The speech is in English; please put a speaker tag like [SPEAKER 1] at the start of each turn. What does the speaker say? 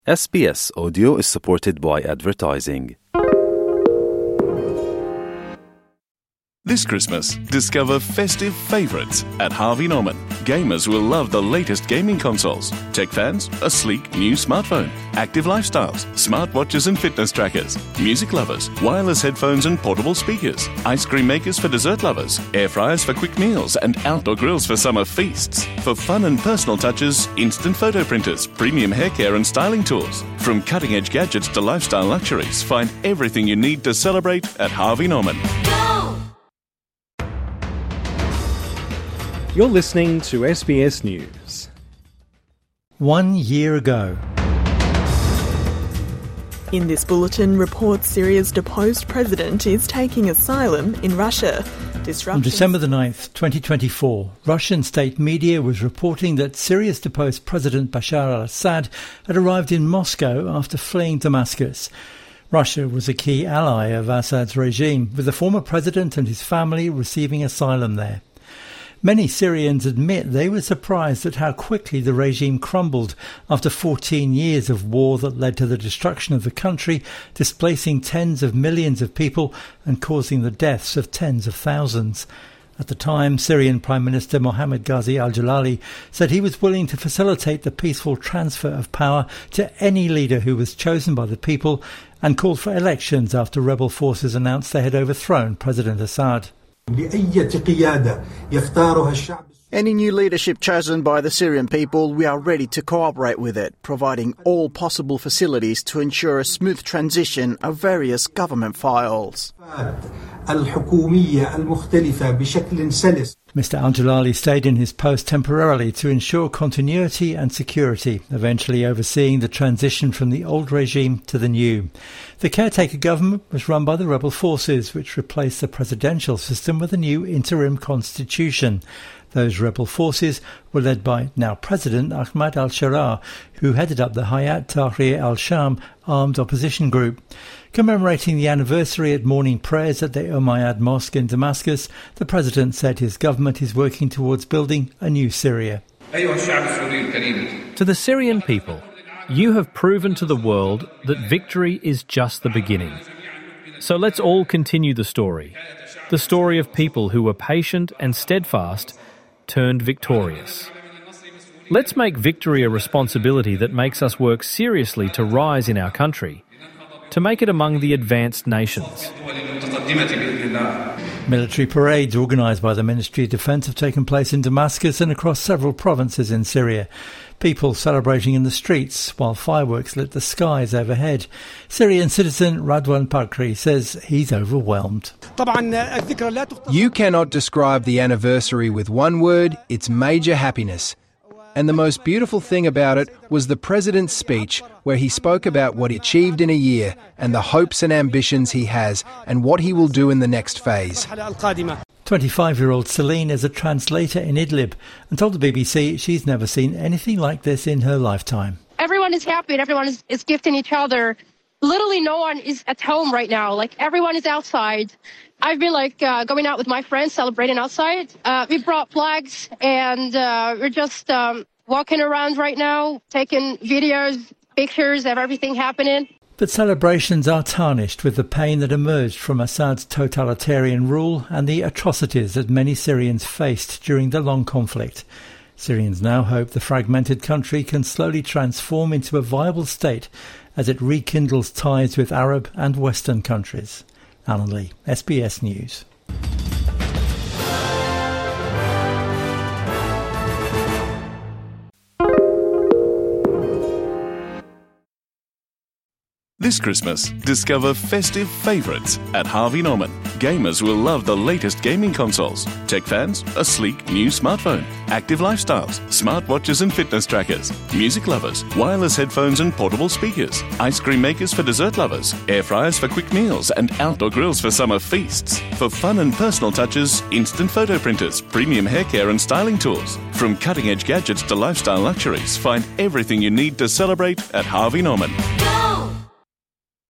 [SPEAKER 1] SBS Audio is supported by advertising.
[SPEAKER 2] This Christmas, discover festive favourites at Harvey Norman. Gamers will love the latest gaming consoles. Tech fans, a sleek new smartphone. Active lifestyles, smartwatches and fitness trackers. Music lovers, wireless headphones and portable speakers. Ice cream makers for dessert lovers. Air fryers for quick meals and outdoor grills for summer feasts. For fun and personal touches, instant photo printers, premium hair care and styling tools. From cutting-edge gadgets to lifestyle luxuries, find everything you need to celebrate at Harvey Norman.
[SPEAKER 3] You're listening to SBS News.
[SPEAKER 4] 1 year ago.
[SPEAKER 5] In this bulletin, reports Syria's deposed president is taking asylum in Russia.
[SPEAKER 4] On December the 9th, 2024, Russian state media was reporting that Syria's deposed President Bashar al-Assad had arrived in Moscow after fleeing Damascus. Russia was a key ally of Assad's regime, with the former president and his family receiving asylum there. Many Syrians admit they were surprised at how quickly the regime crumbled after 14 years of war that led to the destruction of the country, displacing tens of millions of people and causing the deaths of tens of thousands. At the time, Syrian Prime Minister Mohammed Ghazi al-Jalali said he was willing to facilitate the peaceful transfer of power to any leader who was chosen by the people, and called for elections after rebel forces announced they had overthrown President Assad.
[SPEAKER 6] Any new leadership chosen by the Syrian people, we are ready to cooperate with it, providing all possible facilities to ensure a smooth transition of various government files.
[SPEAKER 4] Mr al-Jalali stayed in his post temporarily to ensure continuity and security, eventually overseeing the transition from the old regime to the new. The caretaker government was run by the rebel forces, which replaced the presidential system with a new interim constitution. Those rebel forces were led by now President Ahmad al-Sharaa, who headed up the Hayat Tahrir al-Sham armed opposition group. Commemorating the anniversary at morning prayers at the Umayyad Mosque in Damascus, the President said his government is working towards building a new Syria.
[SPEAKER 7] To the Syrian people, you have proven to the world that victory is just the beginning. So let's all continue the story of people who were patient and steadfast, turned victorious. Let's make victory a responsibility that makes us work seriously to rise in our country, to make it among the advanced nations.
[SPEAKER 4] Military parades organised by the Ministry of Defence have taken place in Damascus and across several provinces in Syria. People celebrating in the streets while fireworks lit the skies overhead. Syrian citizen Radwan Pakri says he's overwhelmed.
[SPEAKER 8] You cannot describe the anniversary with one word, it's major happiness. And the most beautiful thing about it was the President's speech, where he spoke about what he achieved in a year and the hopes and ambitions he has and what he will do in the next phase.
[SPEAKER 4] 25-year-old Celine is a translator in Idlib and told the BBC she's never seen anything like this in her lifetime.
[SPEAKER 9] Everyone is happy and everyone is gifting each other. Literally no one is at home right now. Everyone is outside. I've been going out with my friends, celebrating outside. We brought flags and we're just walking around right now, taking videos, pictures of everything happening.
[SPEAKER 4] But celebrations are tarnished with the pain that emerged from Assad's totalitarian rule and the atrocities that many Syrians faced during the long conflict. Syrians now hope the fragmented country can slowly transform into a viable state as it rekindles ties with Arab and Western countries. Alan Lee, SBS News.
[SPEAKER 2] This Christmas, discover festive favourites at Harvey Norman. Gamers will love the latest gaming consoles. Tech fans, a sleek new smartphone. Active lifestyles, smartwatches and fitness trackers. Music lovers, wireless headphones and portable speakers. Ice cream makers for dessert lovers. Air fryers for quick meals and outdoor grills for summer feasts. For fun and personal touches, instant photo printers, premium hair care and styling tools. From cutting-edge gadgets to lifestyle luxuries, find everything you need to celebrate at Harvey Norman.